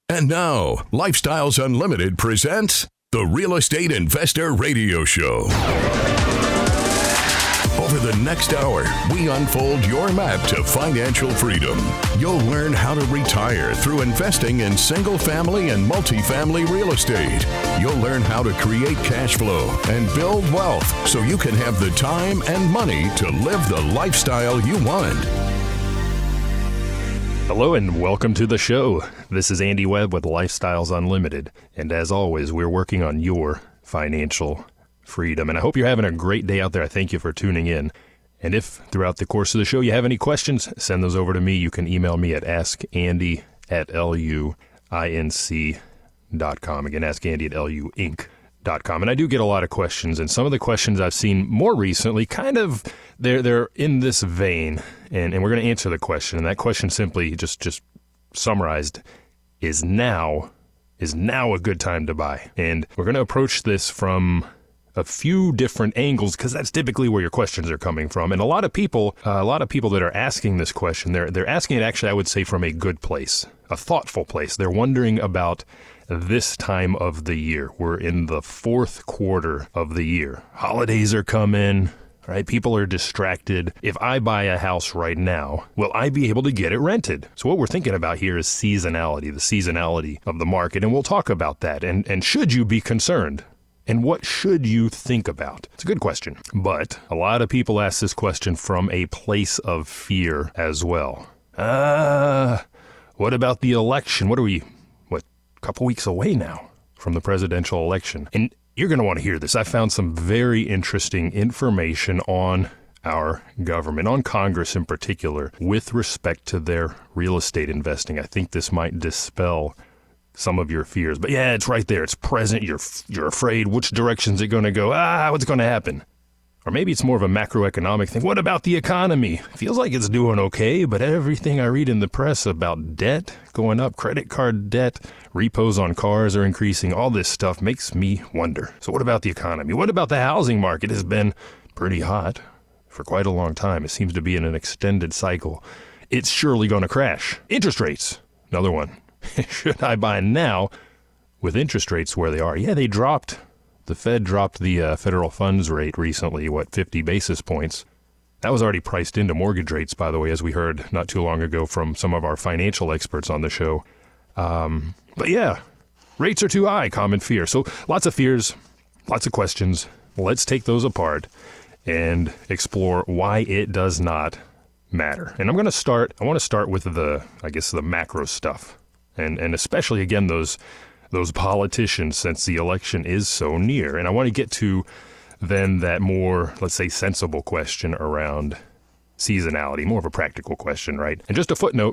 And now, Lifestyles Unlimited presents the Real Estate Investor Radio Show. Over the next hour, we unfold your map to financial freedom. You'll learn how to retire through investing in single-family and multifamily real estate. You'll learn how to create cash flow and build wealth so you can have the time and money to live the lifestyle you want. Hello and welcome to the show. This is Andy Webb with Lifestyles Unlimited. And as always, we're working on your financial freedom. And I hope you're having a great day out there. I thank you for tuning in. And if throughout the course of the show you have any questions, send those over to me. You can email me at askandy@luinc.com. Again, askandy@luinc.com. And I do get a lot of questions. And some of the questions I've seen more recently, kind of, they're in this vein. And we're going to answer the question. And that question simply, just summarized, is now a good time to buy? And we're going to approach this from a few different angles, because that's typically where your questions are coming from. And a lot of people that are asking this question, they're asking it actually, I would say, from a good place, a thoughtful place. They're wondering about this time of the year. We're in the fourth quarter of the year. Holidays are coming, right? People are distracted. If I buy a house right now, will I be able to get it rented? So what we're thinking about here is seasonality, the seasonality of the market. And we'll talk about that. And should you be concerned? And what should you think about? It's a good question. But a lot of people ask this question from a place of fear as well. What about the election? What are we, a couple weeks away now from the presidential election? And you're going to want to hear this. I found some very interesting information on our government, on Congress in particular, with respect to their real estate investing. I think this might dispel some of your fears. But yeah, it's right there. It's present. You're afraid. Which direction's it going to go? What's going to happen? Or maybe it's more of a macroeconomic thing. What about the economy? Feels like it's doing okay, but everything I read in the press about debt going up, credit card debt, repos on cars are increasing, all this stuff makes me wonder. So what about the economy? What about the housing market? Has been pretty hot for quite a long time. It seems to be in an extended cycle. It's surely going to crash. Interest rates, another one. Should I buy now with interest rates where they are? Yeah, they dropped. The Fed dropped the federal funds rate recently, 50 basis points. That was already priced into mortgage rates, by the way, as we heard not too long ago from some of our financial experts on the show. But yeah, rates are too high, common fear. So lots of fears, lots of questions. Let's take those apart and explore why it does not matter. And I want to start with the macro stuff. And especially, again, those politicians, since the election is so near. And I want to get to then that more, let's say, sensible question around seasonality, more of a practical question, right? And just a footnote,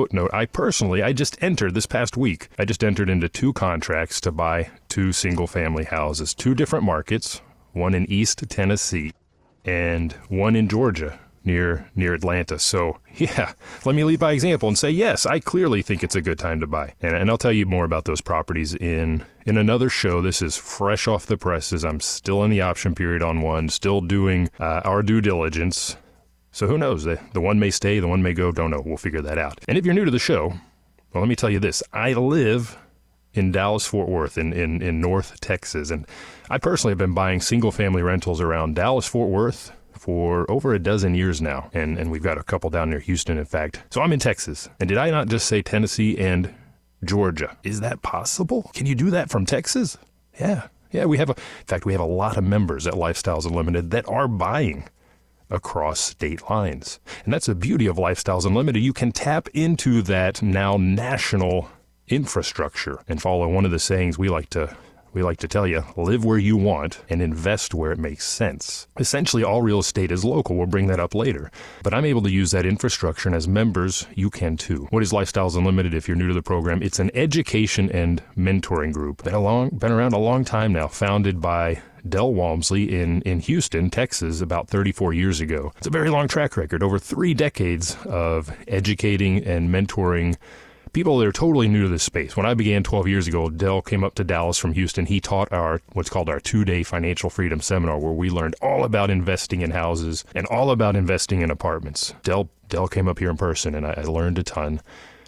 I just entered this past week, I just entered into 2 contracts to buy 2 single-family houses, 2 different markets, one in East Tennessee and one in Georgia, near Atlanta. So yeah, let me lead by example and say, yes, I clearly think it's a good time to buy. And I'll tell you more about those properties in another show. This is fresh off the presses. I'm still in the option period on one, still doing our due diligence. So who knows? The one may stay, the one may go, don't know. We'll figure that out. And if you're new to the show, well, let me tell you this. I live in Dallas-Fort Worth in North Texas. And I personally have been buying single-family rentals around Dallas-Fort Worth for over a dozen years now, and we've got a couple down near Houston, in fact. So I'm in Texas, and did I not just say Tennessee and Georgia? Is that possible? Can you do that from Texas? Yeah, we have a lot of members at Lifestyles Unlimited that are buying across state lines, and that's the beauty of Lifestyles Unlimited. You can tap into that now national infrastructure and follow one of the sayings we like to tell you: live where you want and invest where it makes sense. Essentially, all real estate is local. We'll bring that up later. But I'm able to use that infrastructure, and as members, you can too. What is Lifestyles Unlimited if you're new to the program? It's an education and mentoring group. Been around a long time now, founded by Del Walmsley in Houston, Texas, about 34 years ago. It's a very long track record, over 3 decades of educating and mentoring people that are totally new to this space. When I began 12 years ago, Del came up to Dallas from Houston. He taught what's called our 2-day financial freedom seminar, where we learned all about investing in houses and all about investing in apartments. Del came up here in person, and I learned a ton.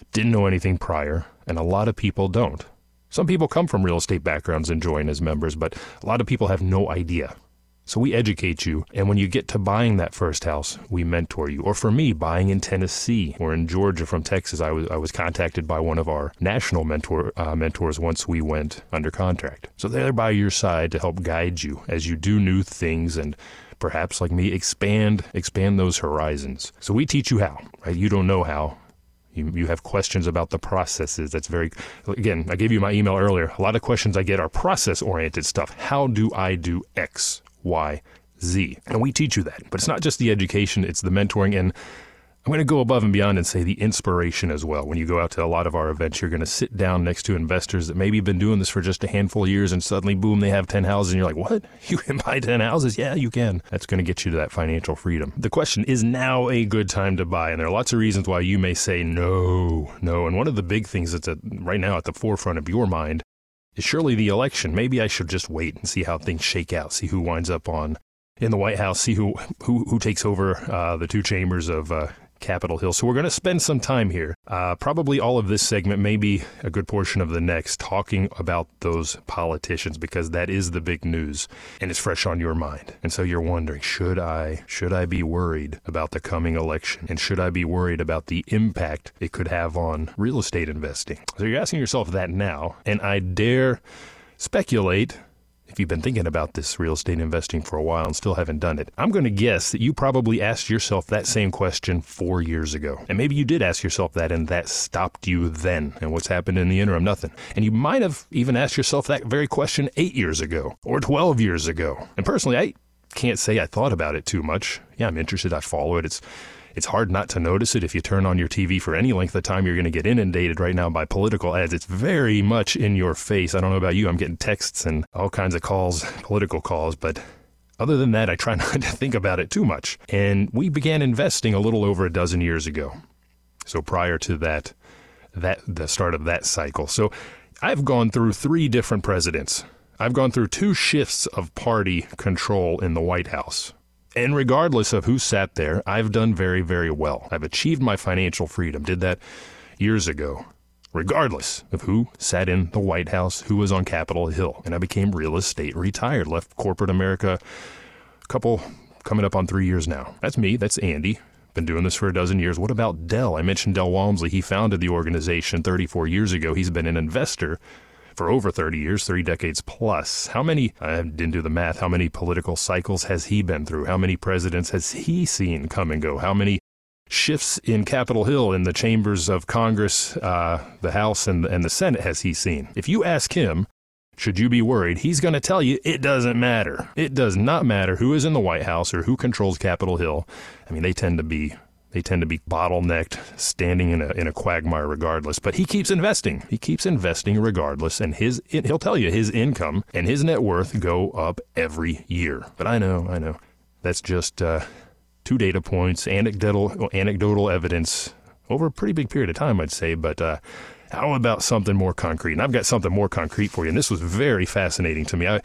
didn't know anything prior, and a lot of people don't. Some people come from real estate backgrounds and join as members, but a lot of people have no idea. So we educate you, and when you get to buying that first house, we mentor you. Or for me, buying in Tennessee or in Georgia from Texas, I was contacted by one of our national mentors once we went under contract. So they're by your side to help guide you as you do new things and perhaps, like me, expand those horizons. So we teach you how, right? You don't know how. You have questions about the processes. Again, I gave you my email earlier. A lot of questions I get are process-oriented stuff. How do I do X, Y, Z? And we teach you that. But it's not just the education, it's the mentoring. And I'm going to go above and beyond and say the inspiration as well. When you go out to a lot of our events, you're going to sit down next to investors that maybe have been doing this for just a handful of years, and suddenly, boom, they have 10 houses, and you're like, what? You can buy 10 houses? Yeah, you can. That's going to get you to that financial freedom. The question is now a good time to buy? And there are lots of reasons why you may say no. And one of the big things that's right now at the forefront of your mind is surely the election. Maybe I should just wait and see how things shake out, see who winds up in the White House, see who takes over the two chambers of Capitol Hill. So we're going to spend some time here, probably all of this segment, maybe a good portion of the next, talking about those politicians, because that is the big news and it's fresh on your mind. And so you're wondering, should I be worried about the coming election? And should I be worried about the impact it could have on real estate investing? So you're asking yourself that now, and I dare speculate, if you've been thinking about this real estate investing for a while and still haven't done it, I'm going to guess that you probably asked yourself that same question 4 years ago. And maybe you did ask yourself that, and that stopped you then. And what's happened in the interim? Nothing. And you might have even asked yourself that very question 8 years ago or 12 years ago. And personally, I can't say I thought about it too much. Yeah, I'm interested. I follow it. It's hard not to notice it. If you turn on your TV for any length of time, you're going to get inundated right now by political ads. It's very much in your face. I don't know about you. I'm getting texts and all kinds of calls, political calls. But other than that, I try not to think about it too much. And we began investing a little over a dozen years ago. So prior to the start of that cycle. So I've gone through 3 different presidents. I've gone through 2 shifts of party control in the White House. And regardless of who sat there, I've done very, very well. I've achieved my financial freedom, did that years ago, regardless of who sat in the White House, who was on Capitol Hill. And I became real estate retired, left corporate America coming up on 3 years now. That's me, that's Andy. Been doing this for a dozen years. What about Del? I mentioned Del Walmsley. He founded the organization 34 years ago. He's been an investor for over 30 years, 3 decades plus. I didn't do the math, how many political cycles has he been through? How many presidents has he seen come and go? How many shifts in Capitol Hill, in the chambers of Congress, the House and the Senate has he seen? If you ask him, should you be worried, he's going to tell you it doesn't matter. It does not matter who is in the White House or who controls Capitol Hill. I mean, they tend to be bottlenecked, standing in a quagmire regardless. But he keeps investing. He keeps investing regardless. And he'll tell you his income and his net worth go up every year. But I know. That's just 2 data points, anecdotal evidence over a pretty big period of time, I'd say. But how about something more concrete? And I've got something more concrete for you. And this was very fascinating to me. I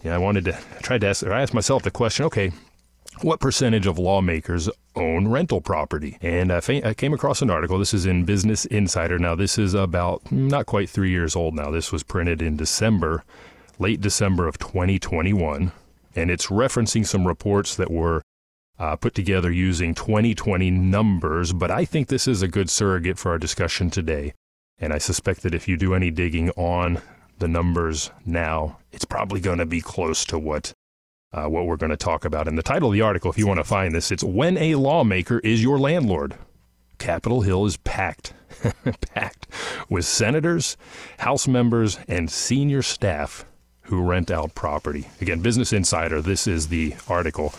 asked myself the question, okay, what percentage of lawmakers own rental property? And I came across an article. This is in Business Insider. Now, this is about not quite 3 years old now. This was printed in late December of 2021. And it's referencing some reports that were put together using 2020 numbers. But I think this is a good surrogate for our discussion today. And I suspect that if you do any digging on the numbers now, it's probably going to be close to what we're going to talk about. And the title of the article, if you want to find this, it's When a Lawmaker is Your Landlord. Capitol Hill is packed with senators, House members, and senior staff who rent out property. Again, Business Insider, this is the article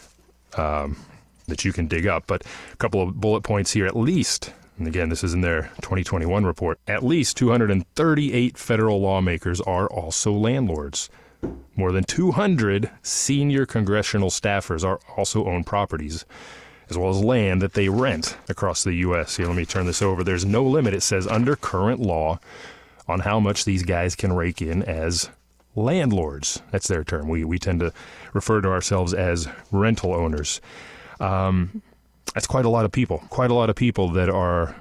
that you can dig up. But a couple of bullet points here, at least, and again, this is in their 2021 report, at least 238 federal lawmakers are also landlords. More than 200 senior congressional staffers also own properties, as well as land that they rent across the U.S. Here, let me turn this over. There's no limit, it says, under current law on how much these guys can rake in as landlords. That's their term. We tend to refer to ourselves as rental owners. That's quite a lot of people that are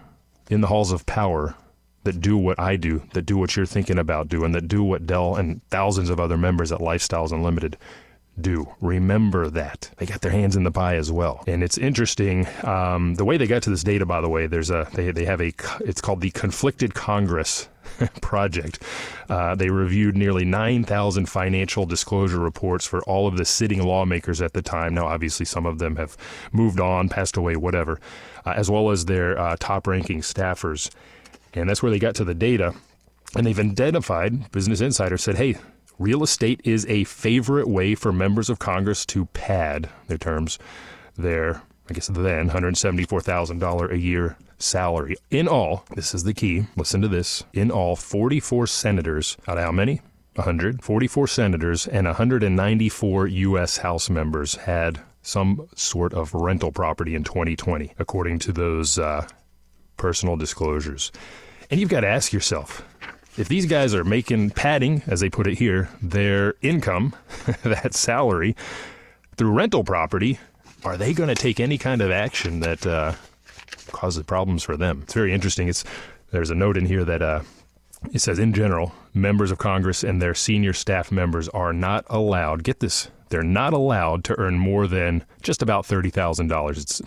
in the halls of power that do what I do, that do what you're thinking about doing, that do what Del and thousands of other members at Lifestyles Unlimited do. Remember that. They got their hands in the pie as well. And it's interesting, the way they got to this data, by the way, it's called the Conflicted Congress Project. They reviewed nearly 9,000 financial disclosure reports for all of the sitting lawmakers at the time. Now, obviously, some of them have moved on, passed away, whatever, as well as their top-ranking staffers. And that's where they got to the data. And they've identified, Business Insider said, hey, real estate is a favorite way for members of Congress to pad their terms, then $174,000 a year salary. In all, this is the key, listen to this, in all, 44 senators, out of how many? 100. 44 senators and 194 U.S. House members had some sort of rental property in 2020, according to those personal disclosures. And you've got to ask yourself, if these guys are padding, as they put it here, their income, that salary, through rental property, are they going to take any kind of action that causes problems for them? It's very interesting. There's a note in here that it says, in general, members of Congress and their senior staff members are not allowed, get this, they're not allowed to earn more than just about $30,000. It's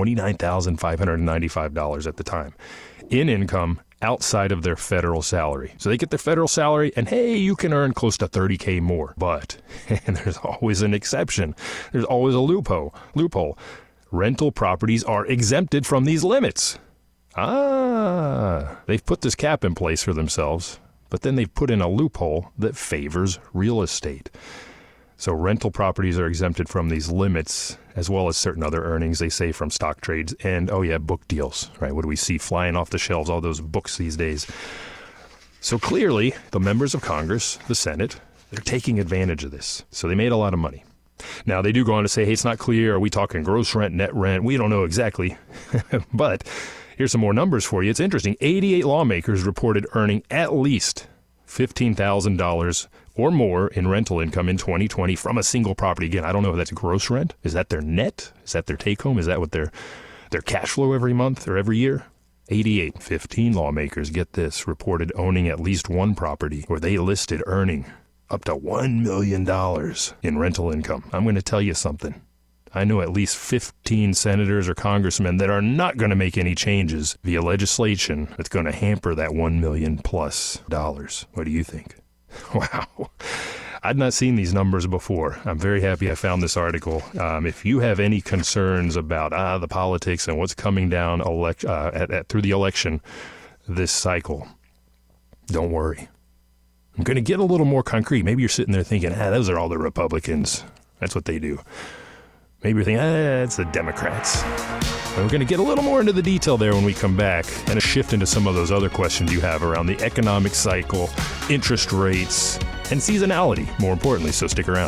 $29,595 at the time in income outside of their federal salary. So they get their federal salary and hey, you can earn close to $30K more. But, and there's always an exception. There's always a loophole. Rental properties are exempted from these limits. They've put this cap in place for themselves, but then they've put in a loophole that favors real estate. So rental properties are exempted from these limits, as well as certain other earnings, they say, from stock trades and, book deals, right? What do we see flying off the shelves, all those books these days? So clearly, the members of Congress, the Senate, they're taking advantage of this. So they made a lot of money. Now, they do go on to say, hey, it's not clear. Are we talking gross rent, net rent? We don't know exactly. But here's some more numbers for you. It's interesting. 88 lawmakers reported earning at least $15,000 or more in rental income in 2020 from a single property. Again, I don't know if that's gross rent. Is that their net? Is that their take home? Is that what their cash flow every month or every year? 15 lawmakers, get this, reported owning at least one property where they listed earning up to $1 million in rental income. I'm going to tell you something. I know at least 15 senators or congressmen that are not going to make any changes via legislation that's going to hamper that $1 million plus dollars. What do you think? Wow. I'd not seen these numbers before. I'm very happy I found this article. If you have any concerns about the politics and what's coming down through the election this cycle, don't worry. I'm going to get a little more concrete. Maybe you're sitting there thinking, those are all the Republicans. That's what they do. Maybe you're thinking, it's the Democrats. And we're going to get a little more into the detail there when we come back and a shift into some of those other questions you have around the economic cycle, interest rates, and seasonality, more importantly, so stick around.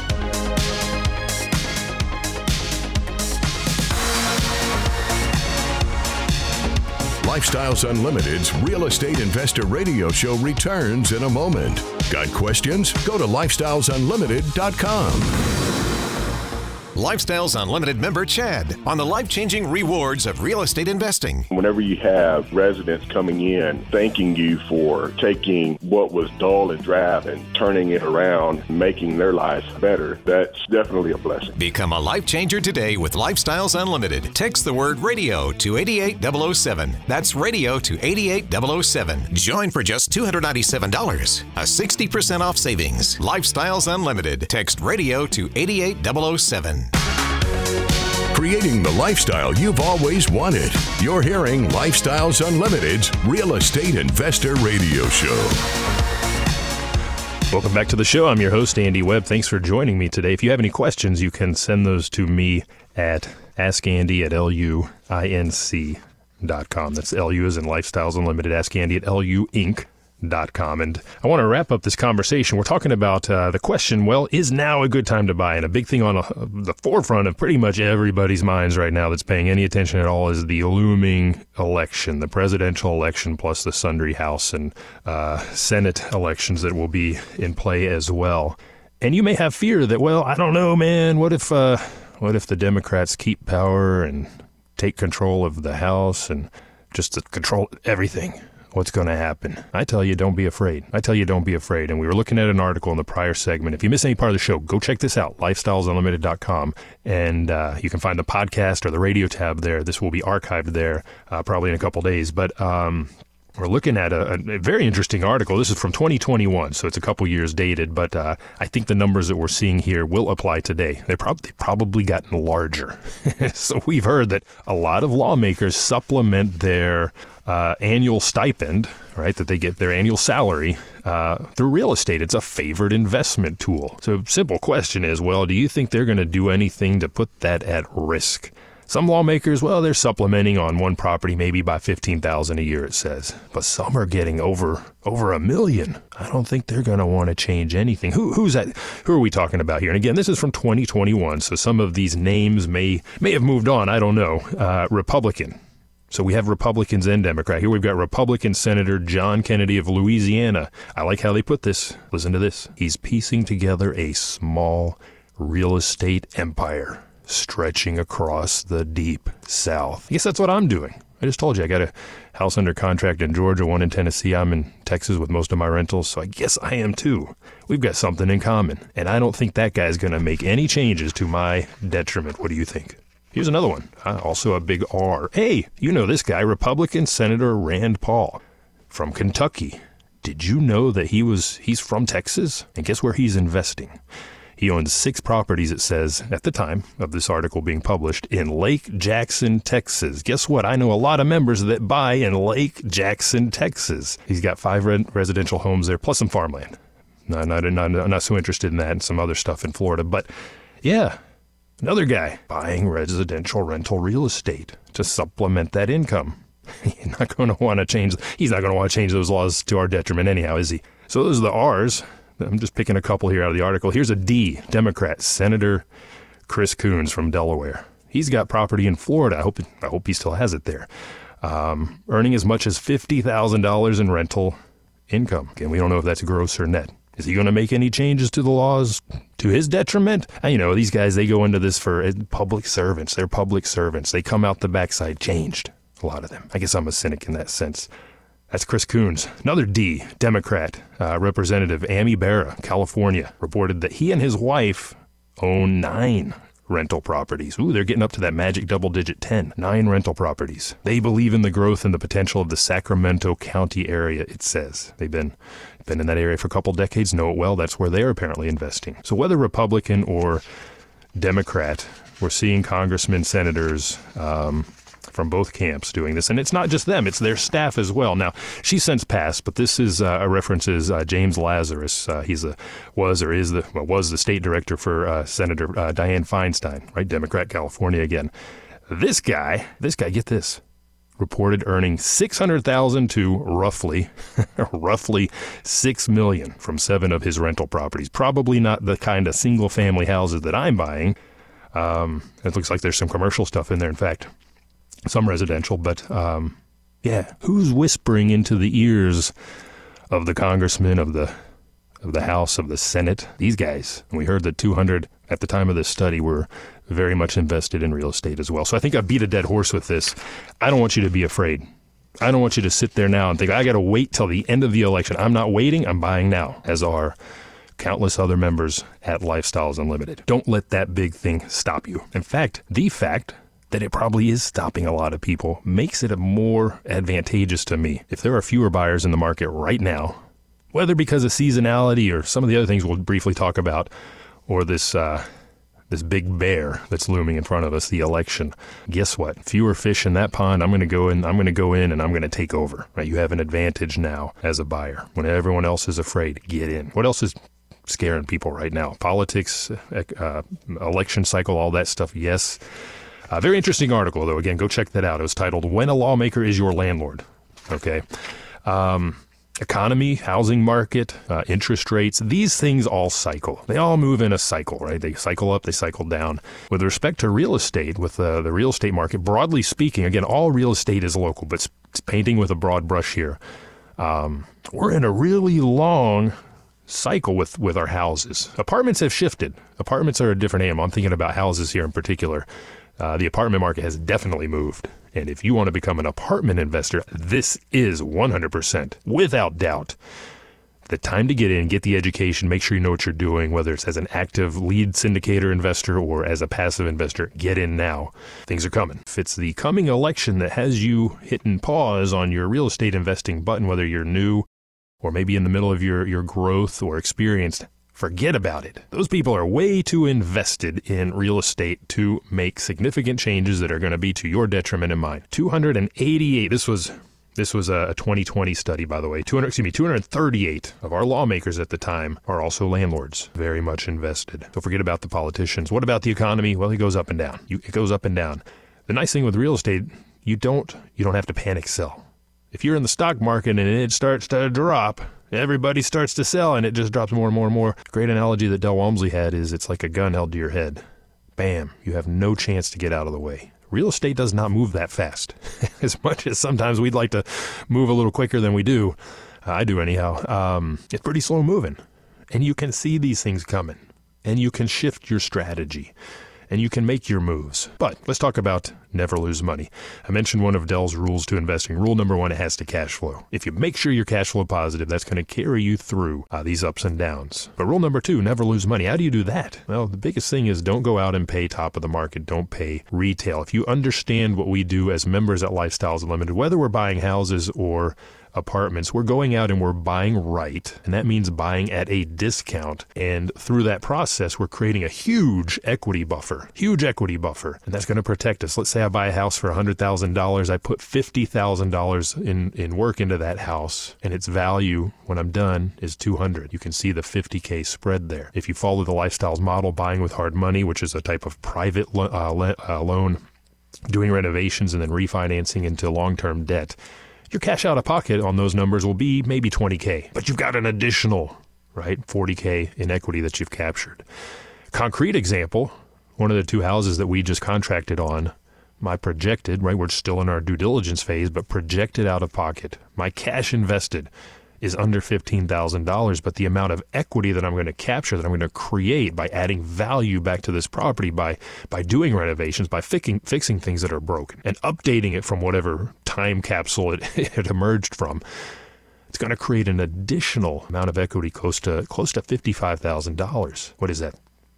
Lifestyles Unlimited's Real Estate Investor Radio Show returns in a moment. Got questions? Go to lifestylesunlimited.com. Lifestyles Unlimited member Chad on the life-changing rewards of real estate investing. Whenever you have residents coming in thanking you for taking what was dull and drab and turning it around, making their lives better, that's definitely a blessing. Become a life changer today with Lifestyles Unlimited. Text the word radio to 88007. That's radio to 88007. Join for just $297. A 60% off savings. Lifestyles Unlimited. Text radio to 88007. Creating the lifestyle you've always wanted. You're hearing Lifestyles Unlimited's Real Estate Investor Radio Show. Welcome back to the show. I'm your host, Andy Webb. Thanks for joining me today. If you have any questions, you can send those to me at askandy@luinc.com. That's LU as in Lifestyles Unlimited, askandy@luinc.com. And I want to wrap up this conversation. We're talking about the question, is now a good time to buy? And a big thing on the forefront of pretty much everybody's minds right now that's paying any attention at all is the looming election, the presidential election, plus the sundry House and Senate elections that will be in play as well. And you may have fear that, I don't know, man, what if the Democrats keep power and take control of the House and just to control everything. What's going to happen? I tell you, don't be afraid. And we were looking at an article in the prior segment. If you miss any part of the show, go check this out, lifestylesunlimited.com. And you can find the podcast or the radio tab there. This will be archived there probably in a couple days. But we're looking at a very interesting article. This is from 2021, so it's a couple years dated. But I think the numbers that we're seeing here will apply today. They've probably gotten larger. So we've heard that a lot of lawmakers supplement their annual stipend, right, that they get their annual salary through real estate. It's a favored investment tool. So simple question is, well, do you think they're going to do anything to put that at risk? Some lawmakers, well, they're supplementing on one property maybe by $15,000 a year, it says. But some are getting over $1 million. I don't think they're going to want to change anything. Who's that? Who are we talking about here? And again, this is from 2021, so some of these names may have moved on. I don't know. Republican. So we have Republicans and Democrat. Here we've got Republican Senator John Kennedy of Louisiana. I like how they put this. Listen to this. He's piecing together a small real estate empire stretching across the deep South. I guess that's what I'm doing. I just told you I got a house under contract in Georgia, one in Tennessee. I'm in Texas with most of my rentals, so I guess I am too. We've got something in common, and I don't think that guy's going to make any changes to my detriment. What do you think? Here's another one, also a big R. Hey, you know this guy, Republican Senator Rand Paul from Kentucky. Did you know that he's from Texas? And guess where he's investing? He owns 6 properties, it says, at the time of this article being published, in Lake Jackson, Texas. Guess what? I know a lot of members that buy in Lake Jackson, Texas. He's got 5 residential homes there, plus some farmland. No, I'm not so interested in that and some other stuff in Florida. But, yeah, another guy buying residential rental real estate to supplement that income. He's not going to want to change those laws to our detriment anyhow, is he? So those are the R's. I'm just picking a couple here out of the article. Here's a D, Democrat, Senator Chris Coons from Delaware. He's got property in Florida. I hope he still has it there. Earning as much as $50,000 in rental income. Again, we don't know if that's gross or net. Is he going to make any changes to the laws to his detriment? And, these guys, they go into this for public servants. They're public servants. They come out the backside changed, a lot of them. I guess I'm a cynic in that sense. That's Chris Coons. Another D, Democrat, Representative Amy Barra, California, reported that he and his wife own 9 rental properties. Ooh, they're getting up to that magic double-digit 10. 9 rental properties. They believe in the growth and the potential of the Sacramento County area, it says. They've been in that area for a couple decades, know it well. That's where they're apparently investing. So whether Republican or Democrat, we're seeing congressmen, senators, from both camps doing this. And it's not just them, it's their staff as well. Now, she's since passed, but this is references James Lazarus. Was the state director for Senator Dianne Feinstein, right? Democrat, California again. This guy, get this, reported earning $600,000 to roughly $6 million from 7 of his rental properties. Probably not the kind of single-family houses that I'm buying. It looks like there's some commercial stuff in there, in fact. Some residential, but who's whispering into the ears of the congressmen, of the House, of the Senate? These guys. And we heard that 200 at the time of this study were very much invested in real estate as well. So I think I beat a dead horse with this. I don't want you to be afraid. I don't want you to sit there now and think, I got to wait till the end of the election. I'm not waiting. I'm buying now, as are countless other members at Lifestyles Unlimited. Don't let that big thing stop you. In fact, the fact that it probably is stopping a lot of people makes it more advantageous to me. If there are fewer buyers in the market right now, whether because of seasonality or some of the other things we'll briefly talk about, or this big bear that's looming in front of us, the election, guess what? Fewer fish in that pond. I'm going to go in and I'm going to take over. Right? You have an advantage now as a buyer. When everyone else is afraid, get in. What else is scaring people right now? Politics, election cycle, all that stuff, yes. Very interesting article, though. Again, go check that out. It was titled, When a Lawmaker is Your Landlord. Okay. Economy, housing market, interest rates, these things all cycle. They all move in a cycle, right? They cycle up, they cycle down. With respect to real estate, with the real estate market, broadly speaking, again, all real estate is local, but it's painting with a broad brush here. We're in a really long cycle with our houses. Apartments have shifted. Apartments are a different animal. I'm thinking about houses here in particular. The apartment market has definitely moved. And if you want to become an apartment investor, this is 100%, without doubt, the time to get in, get the education, make sure you know what you're doing, whether it's as an active lead syndicator investor or as a passive investor. Get in now. Things are coming. If it's the coming election that has you hitting pause on your real estate investing button, whether you're new or maybe in the middle of your growth or experienced, forget about it. Those people are way too invested in real estate to make significant changes that are going to be to your detriment and mine. 288, this was a 2020 study, by the way. 238 of our lawmakers at the time are also landlords, very much invested. Don't forget about the politicians. What about the economy? Well, it goes up and down. It goes up and down. The nice thing with real estate, you don't have to panic sell. If you're in the stock market and it starts to drop, everybody starts to sell and it just drops more and more and more. Great analogy that Del Walmsley had is it's like a gun held to your head. Bam, you have no chance to get out of the way. Real estate does not move that fast. As much as sometimes we'd like to move a little quicker than we do, I do anyhow, it's pretty slow moving. And you can see these things coming. And you can shift your strategy. And you can make your moves. But let's talk about never lose money. I mentioned one of Del's rules to investing. Rule number 1, it has to cash flow. If you make sure you're cash flow positive, that's going to carry you through these ups and downs. But rule number 2, never lose money. How do you do that? Well, the biggest thing is don't go out and pay top of the market. Don't pay retail. If you understand what we do as members at Lifestyles Unlimited, whether we're buying houses or apartments, we're going out and we're buying right, and that means buying at a discount. And through that process, we're creating a huge equity buffer, and that's going to protect us. Let's say I buy a house for $100,000. I put $50,000 in work into that house, and its value when I'm done is $200,000. You can see the $50K spread there. If you follow the Lifestyles model, buying with hard money, which is a type of private loan, doing renovations and then refinancing into long-term debt, your cash out of pocket on those numbers will be maybe $20K, but you've got an additional, right, $40K in equity that you've captured. Concrete example, one of the 2 houses that we just contracted on, my projected, right, we're still in our due diligence phase, but projected out of pocket, my cash invested is under $15,000, but the amount of equity that I'm going to capture, that I'm going to create by adding value back to this property, by doing renovations, by fixing things that are broken and updating it from whatever time capsule it emerged from, it's going to create an additional amount of equity close to $55,000. What is that?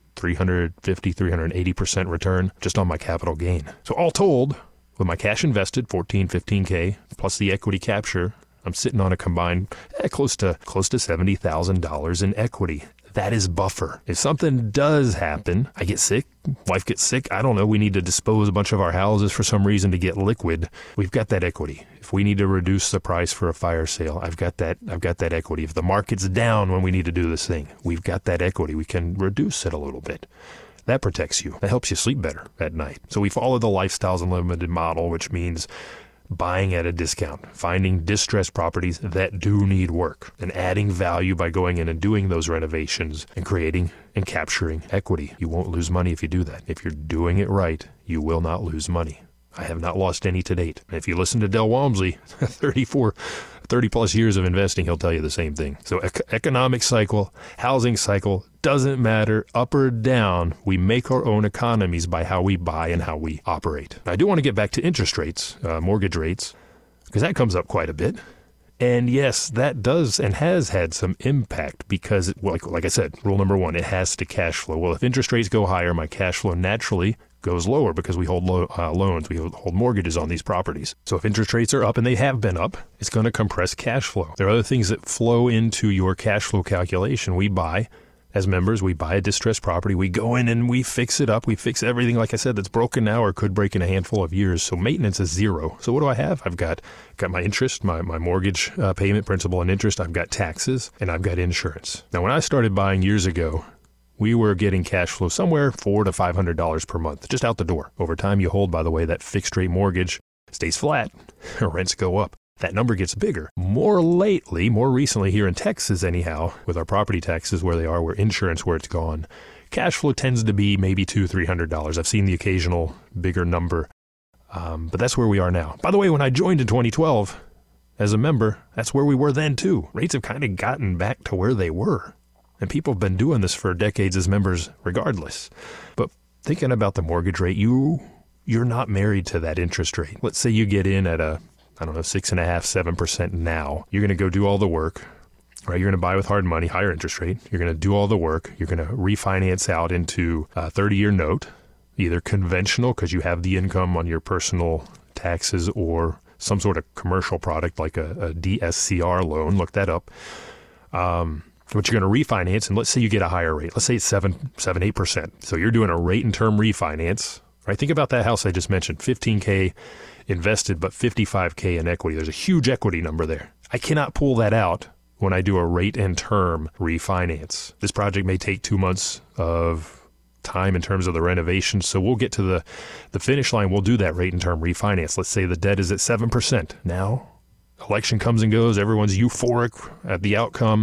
380% return just on my capital gain. So all told, with my cash invested, $15K, plus the equity capture, I'm sitting on a combined close to $70,000 in equity. That is buffer. If something does happen, I get sick, wife gets sick, I don't know, we need to dispose a bunch of our houses for some reason to get liquid, we've got that equity. If we need to reduce the price for a fire sale, I've got that equity. If the market's down when we need to do this thing, we've got that equity. We can reduce it a little bit. That protects you. That helps you sleep better at night. So we follow the Lifestyles Unlimited model, which means buying at a discount, finding distressed properties that do need work, and adding value by going in and doing those renovations and creating and capturing equity. You won't lose money if you do that. If you're doing it right, you will not lose money. I have not lost any to date. If you listen to Del Walmsley, 30 plus years of investing, he'll tell you the same thing. So economic cycle, housing cycle, doesn't matter, up or down, we make our own economies by how we buy and how we operate. I do want to get back to interest rates, mortgage rates, because that comes up quite a bit. And yes, that does and has had some impact because, like I said, rule number 1, it has to cash flow. Well, if interest rates go higher, my cash flow naturally goes lower because we hold loans, we hold mortgages on these properties. So if interest rates are up, and they have been up, it's going to compress cash flow. There are other things that flow into your cash flow calculation. We buy, as members, we buy a distressed property, we go in and we fix it up, we fix everything, like I said, that's broken now or could break in a handful of years. So maintenance is zero. So what do I have? I've got my interest, my mortgage payment, principal and interest, I've got taxes, and I've got insurance. Now, when I started buying years ago, we were getting cash flow somewhere $400 to $500 per month, just out the door. Over time, you hold, by the way, that fixed rate mortgage stays flat, rents go up. That number gets bigger. More recently here in Texas anyhow, with our property taxes where they are, where insurance where it's gone, cash flow tends to be maybe $200, $300. I've seen the occasional bigger number, but that's where we are now. By the way, when I joined in 2012 as a member, that's where we were then too. Rates have kind of gotten back to where they were. And people have been doing this for decades as members regardless. But thinking about the mortgage rate, you you're not married to that interest rate. Let's say you get in at 6.5%, 7% now. You're going to go do all the work, right? You're going to buy with hard money, higher interest rate. You're going to do all the work. You're going to refinance out into a 30-year note, either conventional because you have the income on your personal taxes, or some sort of commercial product like a DSCR loan. Look that up. But you're going to refinance, and let's say you get a higher rate. Let's say it's 8%. So you're doing a rate and term refinance, right? Think about that house I just mentioned, $15K invested, but $55K in equity. There's a huge equity number there. I cannot pull that out when I do a rate and term refinance. This project may take 2 months of time in terms of the renovation. So we'll get to the finish line. We'll do that rate and term refinance. Let's say the debt is at 7%. Now, election comes and goes. Everyone's euphoric at the outcome,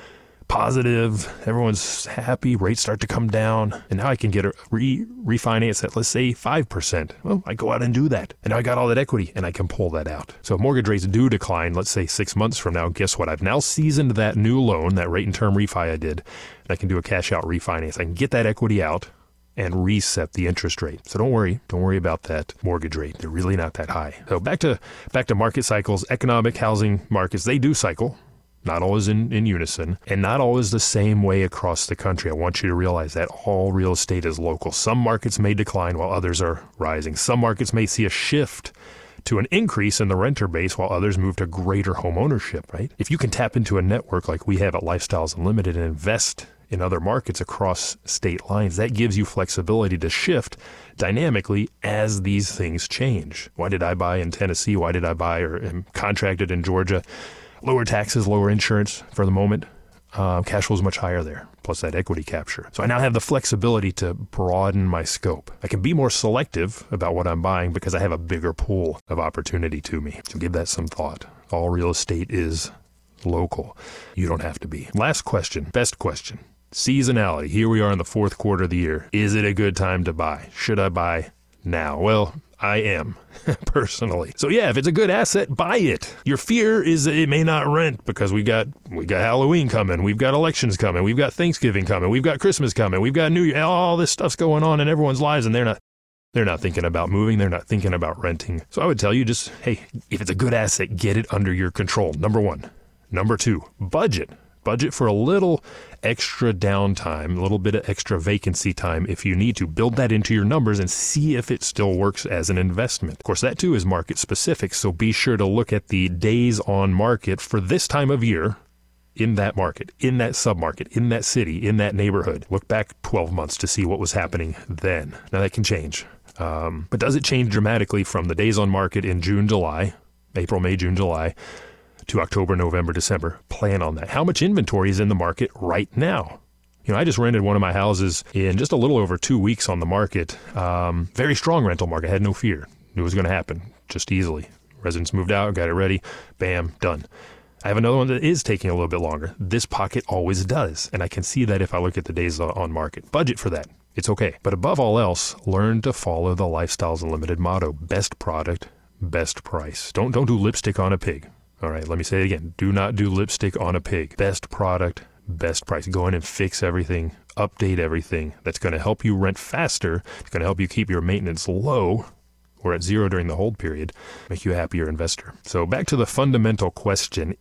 positive. Everyone's happy. Rates start to come down. And now I can get a refinance at, let's say, 5%. Well, I go out and do that. And now I got all that equity and I can pull that out. So if mortgage rates do decline, let's say 6 months from now, guess what? I've now seasoned that new loan, that rate and term refi I did, and I can do a cash out refinance. I can get that equity out and reset the interest rate. So don't worry about that mortgage rate. They're really not that high. So back to market cycles, economic housing markets, they do cycle. Not always in unison, and not always the same way across the country. I want you to realize that all real estate is local. Some markets may decline while others are rising. Some markets may see a shift to an increase in the renter base while others move to greater home ownership, right? If you can tap into a network like we have at Lifestyles Unlimited and invest in other markets across state lines, that gives you flexibility to shift dynamically as these things change. Why did I buy in Tennessee? Why did I buy or am contracted in Georgia? Lower taxes, lower insurance for the moment. Cash flow is much higher there, plus that equity capture. So I now have the flexibility to broaden my scope. I can be more selective about what I'm buying because I have a bigger pool of opportunity to me. So give that some thought. All real estate is local. You don't have to be. Last question, best question. Seasonality. Here we are in the fourth quarter of the year. Is it a good time to buy? Should I buy now? Well, I am, personally. So yeah, if it's a good asset, buy it. Your fear is that it may not rent because we got Halloween coming, we've got elections coming, we've got Thanksgiving coming, we've got Christmas coming, we've got New Year, all this stuff's going on in everyone's lives, and they're not thinking about moving, they're not thinking about renting. So I would tell you just, hey, if it's a good asset, get it under your control. Number one. Number two, budget. Budget for a little extra downtime, a little bit of extra vacancy time if you need to. Build that into your numbers and see if it still works as an investment. Of course, that too is market specific, so be sure to look at the days on market for this time of year in that market, in that submarket, in that city, in that neighborhood. Look back 12 months to see what was happening then. Now that can change. But does it change dramatically from the days on market in June, July, April, May, June, July, to October, November, December? Plan on that. How much inventory is in the market right now? You know, I just rented one of my houses in just a little over 2 weeks on the market. Very strong rental market. I had no fear. Knew it was going to happen just easily. Residents moved out, got it ready. Bam, done. I have another one that is taking a little bit longer. This pocket always does. And I can see that if I look at the days on market. Budget for that. It's okay. But above all else, learn to follow the Lifestyles Unlimited motto. Best product, best price. Don't do lipstick on a pig. All right, let me say it again. Do not do lipstick on a pig. Best product, best price. Go in and fix everything, update everything. That's going to help you rent faster. It's going to help you keep your maintenance low or at zero during the hold period, make you a happier investor. So back to the fundamental question,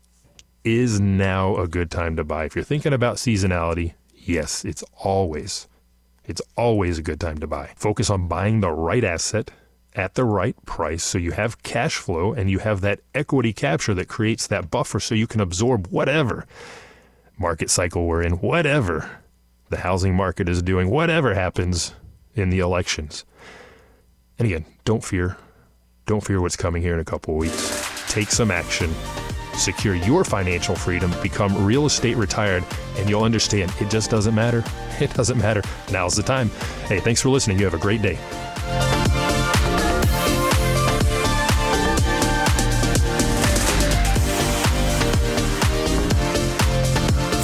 is now a good time to buy? If you're thinking about seasonality, yes, it's always a good time to buy. Focus on buying the right asset at the right price so you have cash flow and you have that equity capture that creates that buffer so you can absorb whatever market cycle we're in, whatever the housing market is doing, whatever happens in the elections. And again, don't fear what's coming here in a couple of weeks. Take some action, secure your financial freedom, become real estate retired, and you'll understand it just doesn't matter. It doesn't matter. Now's the time. Hey, thanks for listening. You have a great day.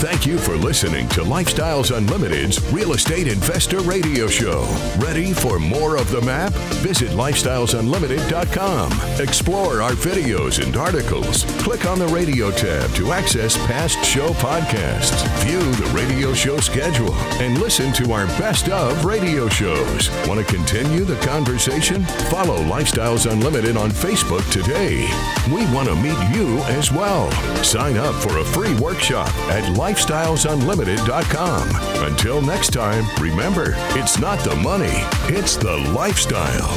Thank you for listening to Lifestyles Unlimited's Real Estate Investor Radio Show. Ready for more of the map? Visit lifestylesunlimited.com. Explore our videos and articles. Click on the radio tab to access past show podcasts, view the radio show schedule, and listen to our best of radio shows. Want to continue the conversation? Follow Lifestyles Unlimited on Facebook today. We want to meet you as well. Sign up for a free workshop at lifestylesunlimited.com. Until next time, remember, it's not the money, it's the lifestyle.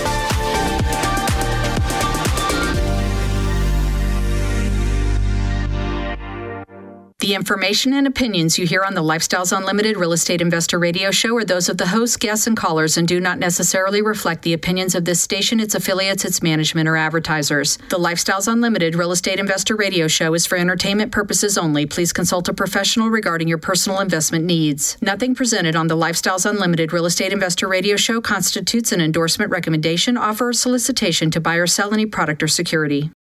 The information and opinions you hear on the Lifestyles Unlimited Real Estate Investor Radio Show are those of the hosts, guests, and callers and do not necessarily reflect the opinions of this station, its affiliates, its management, or advertisers. The Lifestyles Unlimited Real Estate Investor Radio Show is for entertainment purposes only. Please consult a professional regarding your personal investment needs. Nothing presented on the Lifestyles Unlimited Real Estate Investor Radio Show constitutes an endorsement, recommendation, offer, or solicitation to buy or sell any product or security.